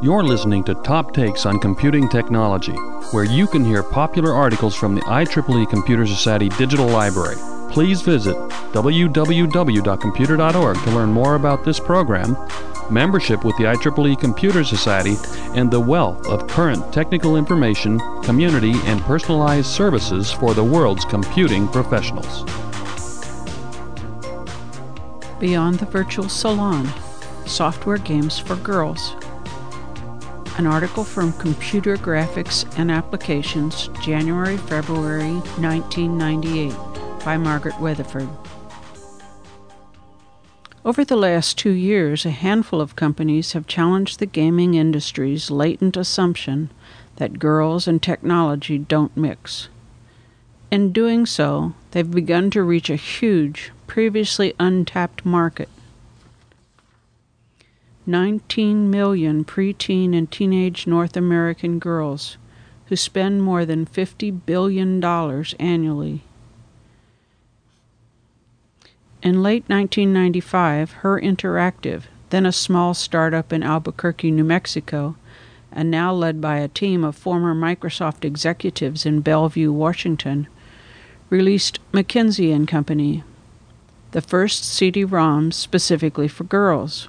You're listening to Top Takes on Computing Technology, where you can hear popular articles from the IEEE Computer Society Digital Library. Please visit www.computer.org to learn more about this program, membership with the IEEE Computer Society, and the wealth of current technical information, community, and personalized services for the world's computing professionals. Beyond the Virtual Salon, Software Games for Girls. An article from Computer Graphics and Applications, January-February 1998, by Margaret Weatherford. Over the last 2 years, a handful of companies have challenged the gaming industry's latent assumption that girls and technology don't mix. In doing so, they've begun to reach a huge, previously untapped market. 19 million preteen and teenage North American girls who spend more than $50 billion annually. In late 1995, Her Interactive, then a small startup in Albuquerque, New Mexico, and now led by a team of former Microsoft executives in Bellevue, Washington, released McKinsey & Company, the first CD-ROM specifically for girls.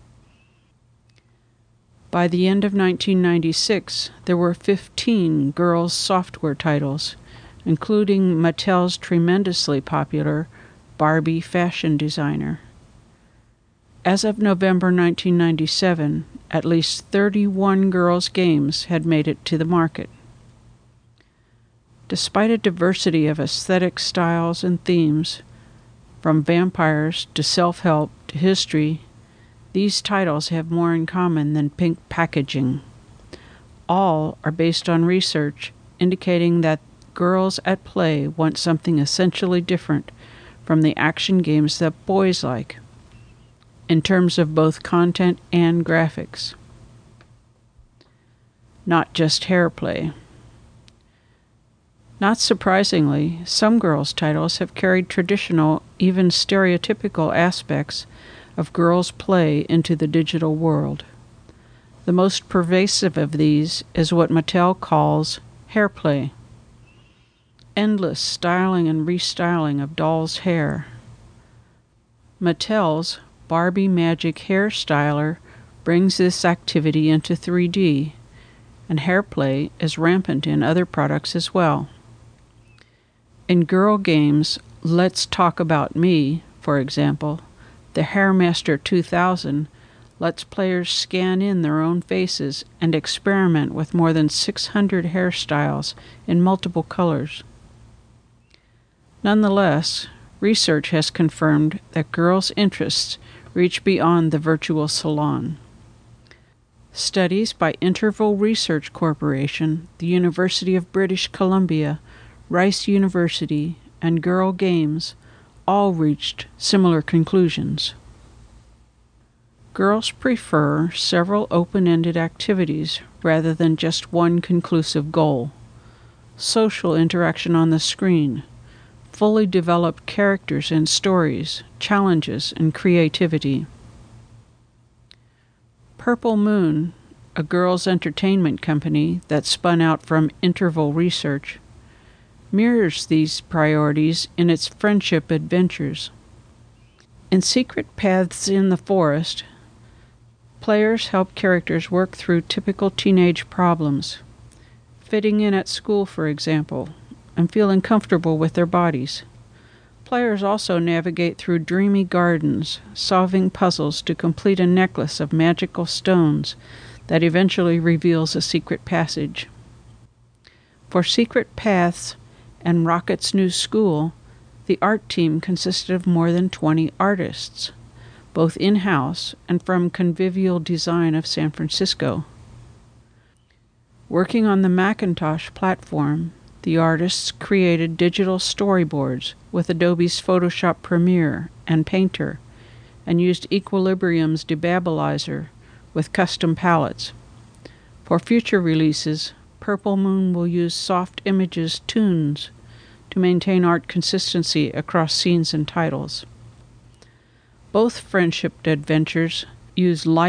By the end of 1996, there were 15 girls' software titles, including Mattel's tremendously popular Barbie fashion designer. As of November 1997, at least 31 girls' games had made it to the market. Despite a diversity of aesthetic styles and themes, from vampires to self-help to history, these titles have more in common than pink packaging. All are based on research indicating that girls at play want something essentially different from the action games that boys like, in terms of both content and graphics. Not just hair play. Not surprisingly, some girls' titles have carried traditional, even stereotypical aspects of girls' play into the digital world. The most pervasive of these is what Mattel calls hair play. Endless styling and restyling of dolls' hair. Mattel's Barbie Magic Hair Styler brings this activity into 3D, and hair play is rampant in other products as well. In girl games, Let's Talk About Me, for example, the Hairmaster 2000 lets players scan in their own faces and experiment with more than 600 hairstyles in multiple colors. Nonetheless, research has confirmed that girls' interests reach beyond the virtual salon. Studies by Interval Research Corporation, the University of British Columbia, Rice University, and Girl Games all reached similar conclusions. Girls prefer several open-ended activities rather than just one conclusive goal. Social interaction on the screen, fully developed characters and stories, challenges, and creativity. Purple Moon, a girls' entertainment company that spun out from Interval Research, mirrors these priorities in its friendship adventures. In Secret Paths in the Forest, players help characters work through typical teenage problems, fitting in at school, for example, and feeling comfortable with their bodies. Players also navigate through dreamy gardens, solving puzzles to complete a necklace of magical stones that eventually reveals a secret passage. For Secret Paths and Rocket's New School, the art team consisted of more than 20 artists, both in-house and from Convivial Design of San Francisco. Working on the Macintosh platform, the artists created digital storyboards with Adobe's Photoshop Premiere and Painter, and used Equilibrium's Debabilizer with custom palettes. For future releases, Purple Moon will use Soft Images Tunes to maintain art consistency across scenes and titles. Both friendship adventures use light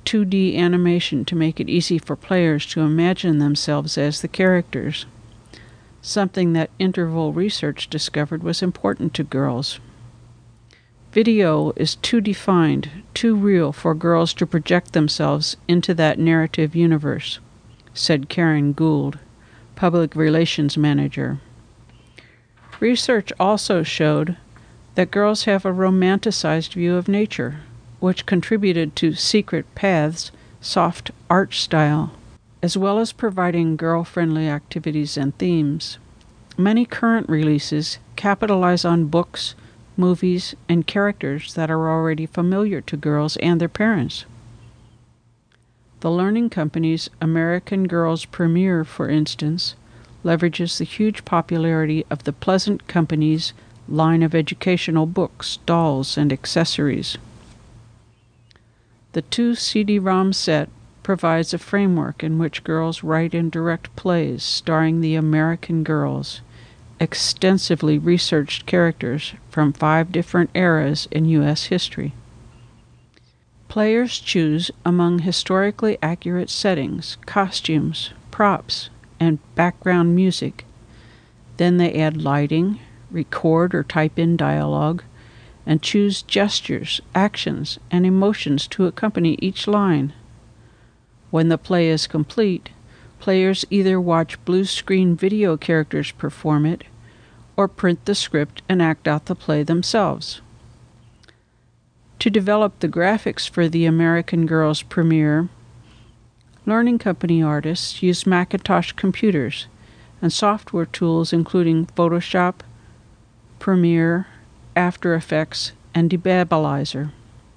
2D animation to make it easy for players to imagine themselves as the characters, something that Interval Research discovered was important to girls. Video is too defined, too real for girls to project themselves into that narrative universe, said Karen Gould, Public Relations Manager. Research also showed that girls have a romanticized view of nature, which contributed to Secret Path's soft art style, as well as providing girl-friendly activities and themes. Many current releases capitalize on books, movies, and characters that are already familiar to girls and their parents. The Learning Company's American Girls Premiere, for instance, leverages the huge popularity of the Pleasant Company's line of educational books, dolls, and accessories. The 2 CD-ROM set provides a framework in which girls write and direct plays starring the American girls, extensively researched characters from 5 different eras in U.S. history. Players choose among historically accurate settings, costumes, props, and background music. Then they add lighting, record or type in dialogue, and choose gestures, actions, and emotions to accompany each line. When the play is complete, players either watch blue screen video characters perform it, or print the script and act out the play themselves. To develop the graphics for the American Girls premiere, Learning Company artists used Macintosh computers and software tools including Photoshop, Premiere, After Effects, and Debabilizer.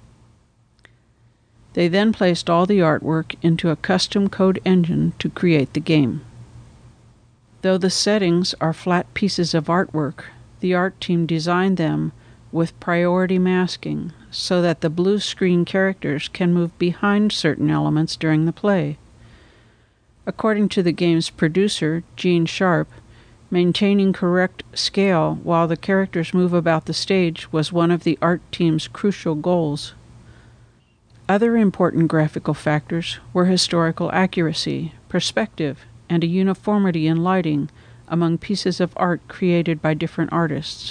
They then placed all the artwork into a custom code engine to create the game. Though the settings are flat pieces of artwork, the art team designed them with priority masking so that the blue screen characters can move behind certain elements during the play. According to the game's producer, Gene Sharp, maintaining correct scale while the characters move about the stage was one of the art team's crucial goals. Other important graphical factors were historical accuracy, perspective, and a uniformity in lighting among pieces of art created by different artists.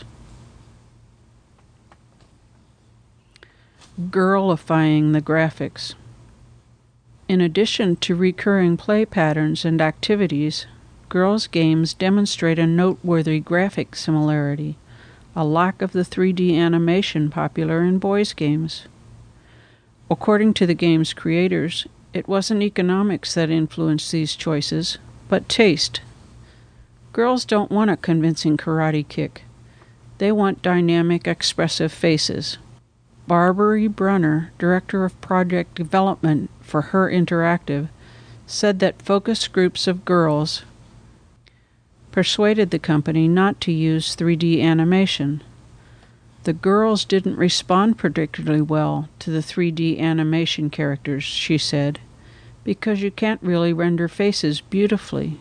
Girlifying the graphics. In addition to recurring play patterns and activities, girls' games demonstrate a noteworthy graphic similarity, a lack of the 3D animation popular in boys' games. According to the game's creators, it wasn't economics that influenced these choices, but taste. Girls don't want a convincing karate kick. They want dynamic, expressive faces. Barbary Brunner, director of project development for Her Interactive, said that focus groups of girls persuaded the company not to use 3D animation. The girls didn't respond particularly well to the 3D animation characters, she said, because you can't really render faces beautifully.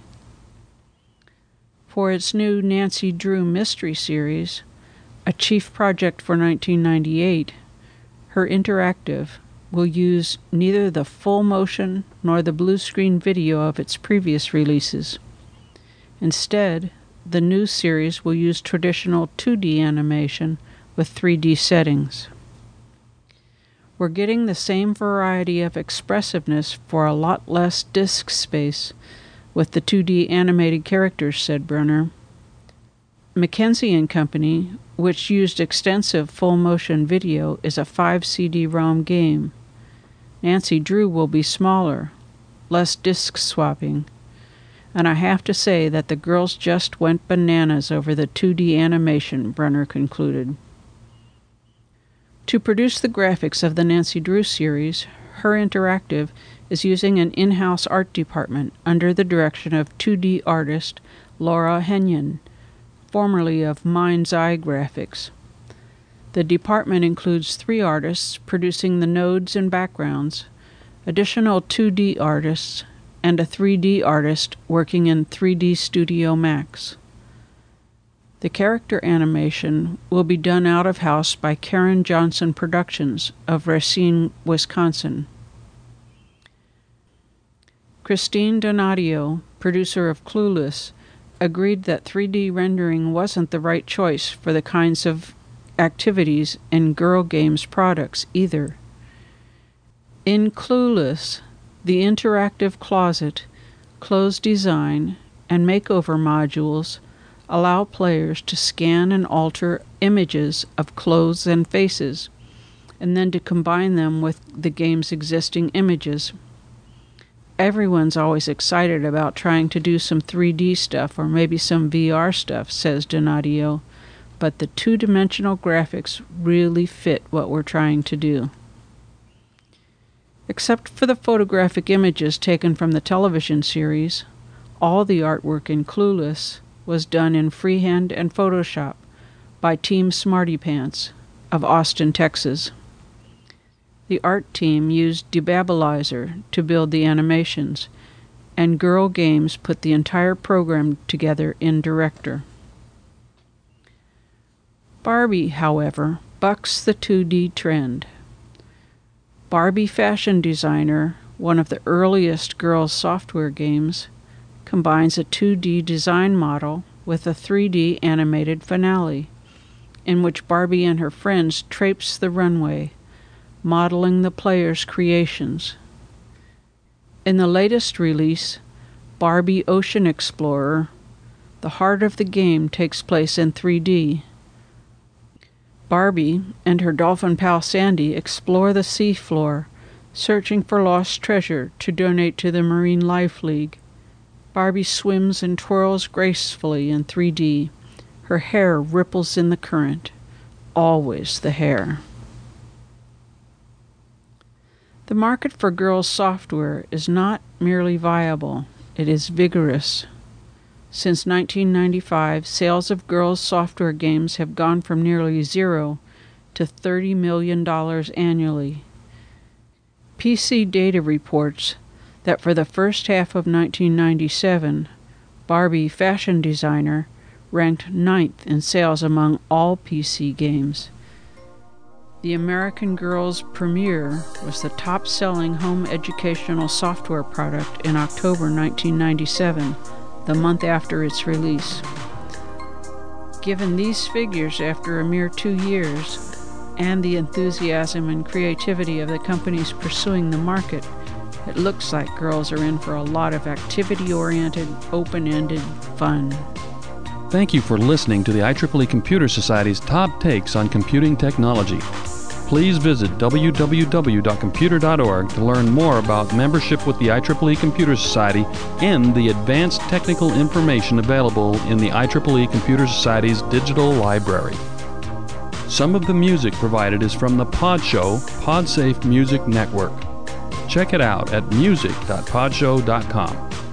For its new Nancy Drew Mystery Series, a chief project for 1998, Her Interactive will use neither the full motion nor the blue screen video of its previous releases. Instead, the new series will use traditional 2D animation with 3D settings. We're getting the same variety of expressiveness for a lot less disk space with the 2D animated characters, said Brunner. Mackenzie & Company, which used extensive full-motion video, is a 5 CD-ROM game. Nancy Drew will be smaller, less disk swapping, and I have to say that the girls just went bananas over the 2D animation, Brunner concluded. To produce the graphics of the Nancy Drew series, Her Interactive is using an in-house art department under the direction of 2D artist Laura Henyon, formerly of Mind's Eye Graphics. The department includes 3 artists producing the nodes and backgrounds, additional 2D artists, and a 3D artist working in 3D Studio Max. The character animation will be done out of house by Karen Johnson Productions of Racine, Wisconsin. Christine Donadio, producer of Clueless, agreed that 3D rendering wasn't the right choice for the kinds of activities and girl games products either. In Clueless, the interactive closet, clothes design, and makeover modules allow players to scan and alter images of clothes and faces, and then to combine them with the game's existing images. Everyone's always excited about trying to do some 3D stuff or maybe some VR stuff, says Donadio, but the two-dimensional graphics really fit what we're trying to do. Except for the photographic images taken from the television series, all the artwork in Clueless was done in freehand and Photoshop by Team Smarty Pants of Austin, Texas. The art team used Debabilizer to build the animations, and Girl Games put the entire program together in Director. Barbie, however, bucks the 2D trend. Barbie Fashion Designer, one of the earliest girls' software games, combines a 2D design model with a 3D animated finale, in which Barbie and her friends traipse the runway, modeling the players' creations. In the latest release, Barbie Ocean Explorer, the heart of the game takes place in 3D. Barbie and her dolphin pal Sandy explore the seafloor, searching for lost treasure to donate to the Marine Life League. Barbie swims and twirls gracefully in 3D. Her hair ripples in the current. Always the hair. The market for girls' software is not merely viable, it is vigorous. Since 1995, sales of girls' software games have gone from nearly zero to $30 million annually. PC Data reports that for the first half of 1997, Barbie Fashion Designer ranked 9th in sales among all PC games. The American Girl's Premiere was the top-selling home educational software product in October 1997, the month after its release. Given these figures after a mere 2 years, and the enthusiasm and creativity of the companies pursuing the market, it looks like girls are in for a lot of activity-oriented, open-ended fun. Thank you for listening to the IEEE Computer Society's Top Takes on Computing Technology. Please visit www.computer.org to learn more about membership with the IEEE Computer Society and the advanced technical information available in the IEEE Computer Society's digital library. Some of the music provided is from the Pod Show PodSafe Music Network. Check it out at music.podshow.com.